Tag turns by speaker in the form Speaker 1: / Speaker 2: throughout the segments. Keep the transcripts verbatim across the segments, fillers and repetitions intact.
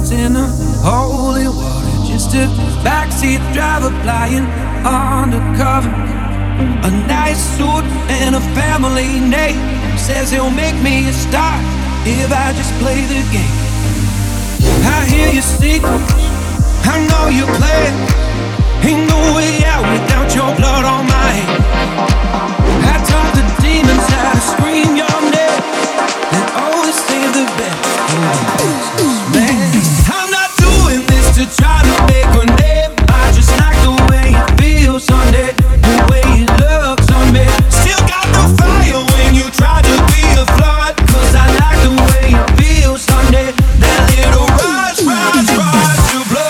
Speaker 1: in the holy water. Just a backseat driver flying undercover. A nice suit and a family name. Says he'll make me a star if I just play the game. I hear your secrets, I know you play it. Ain't no way out without your blood on my hand. I taught the demons how to scream your name and always save the best for the man. I'm not doing this to try to make a name. I just like the way it feels on it, the way it looks on me. Still got the fire when you try to be a flood. Cause I like the way it feels on it, that little rush, rush, rush to blow.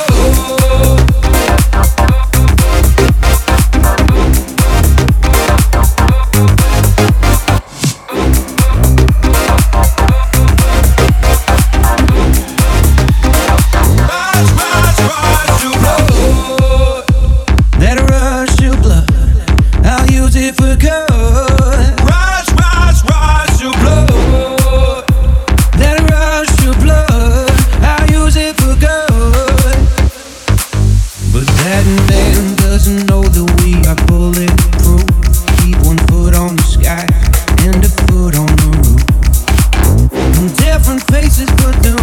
Speaker 1: Faces, but the